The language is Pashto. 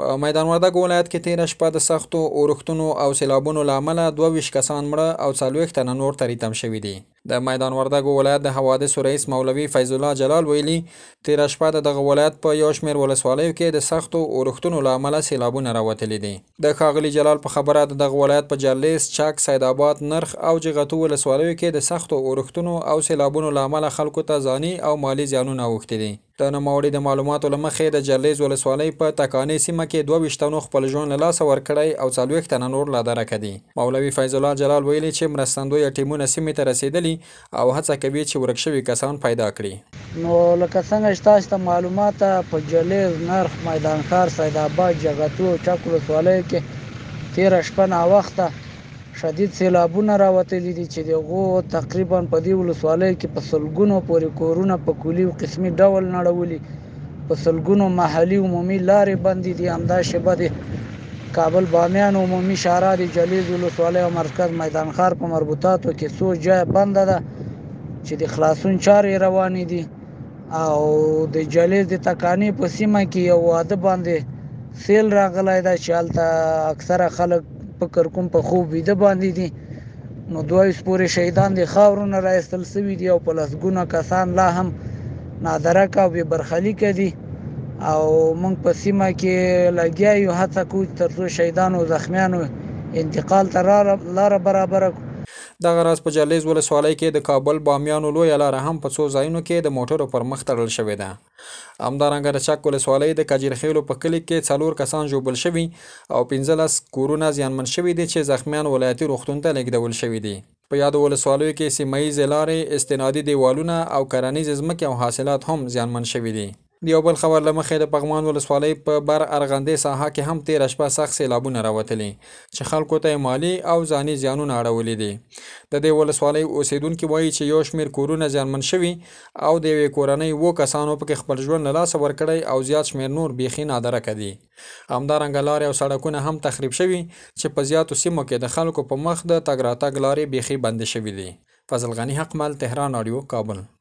په میدان وردګ ولایت کې تېره شپه د سختو اورښتونو او سیلابونو له امله 22 کسان مړه او 40 تنه نور تریتم شوي دي. د میدان وردګ ولایت د حوادثو رئیس مولوي فیض الله جلال ویلي تېره شپه د دغه ولایت په یو شمېر ولسوالیو کې د سختو اورښتونو له امله سیلابونه راوتلي دي. د ښاغلي جلال په خبره د دغه ولایت په جرلیس، چک، سیدآباد، نرخ او جغتو ولسوالیو کې د سختو اورښتونو او سیلابونو له امله خلکو ته ځاني او مالي زیانونه اوښتي دي. د نوموړي د معلوماتو له مخې د جرلیز ولسوالۍ په تکانې سیمه کې 22 تنو خپل ژوند له لاسه ورکړی او 40 تنه نور لا درکه دي. مولوي فیض الله جلال ویلي چې مرستندویه ټیمونه سیمې ته رسېدلي او هڅه کوي چې ورک شوي کسان پیدا کړي. نو لکه څنګه چې تاسو ته معلومات په جرلیز، نرخ، میدان ښار، سیدآباد، جغتو او چک ولسوالیو کې تېره شپه ناوخته شدید سیلابونه راوتلي دي چې دغو تقریبا په دې ولسوالیو کې په سلګونو پورې کورونه په کلي او قسمي ډول نړولي، په سلګونو محلي عمومي لارې بندې دي. همداشبه د کابل بامیان عمومي شارع د جرلیز ولسوالۍ او مرکز میدان ښار په مربوطاتو کې څو ځایه بنده ده چې د خلاصون چارې روانې دي. او د جرلیز د تکانې په سیمه کې یو واده باندې سیل راغلی ده چې هلته اکثره خلک فکر کوم په خوب ویده باندې دي. نو 22 پورې شهیدان د خاورو نه راایستل سوي دي او په لسګونه کسان لا هم نادرکه او بې برخلیکه دي. او موږ په سیمه کې لګیا یو هڅه کوو تر څو شهیدانو او زخمیانو انتقال ته لاره برابره کړو. دغه راز په جرلیز ولسوالۍ کې د کابل بامیانو لویه لاره هم په څو ځایونو کې د موټرو پر مخ تړل شوې ده. همدارنګه د چک ولسوالۍ د کجیرخیلو په کلي کې 4 کسان ژوبل شوي او 15 کورونه زیانمن شوي دي چې زخمیان ولایتي روغتون ته لیږدول شوي دي. په یادو ولسوالیو کې سیمه ییزې لارې، استنادي دیوالونه او کرنیزې ځمکې او حاصلات هم زیانمن شوي دي. د یو بل خبر له مخې د پغمان ولسوالۍ په بر ارغندې ساحه کې هم تېره شپه سخت سیلابونه راوتلي چې خلکو ته مالي او ځاني زیانونه اړولي دي. د دې ولسوالۍ اوسیدونکي وایي چې یو شمېر کورونه زیانمن شوي او د یوې کورنۍ 7 کسانو پکې خپل ژوند له لاسه ورکړی او زیات شمېر نور بیخي نادرکه دي. همدارنګه لارې او سړکونه هم تخریب شوي چې په زیاتو سیمو کې د خلکو په مخ د تګ راتګ لارې بیخي بندې شوي دي. فضل غني حقمل، تهران رادیو، کابل.